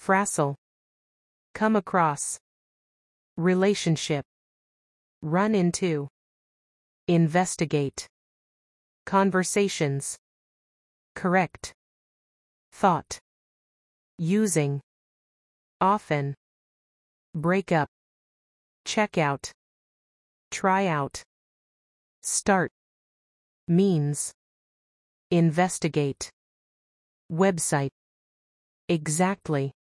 frazzle, come across, relationship, run into, investigate, conversations, correct, thought, using, often, break up, check out, try out, start, means, investigate, website, exactly,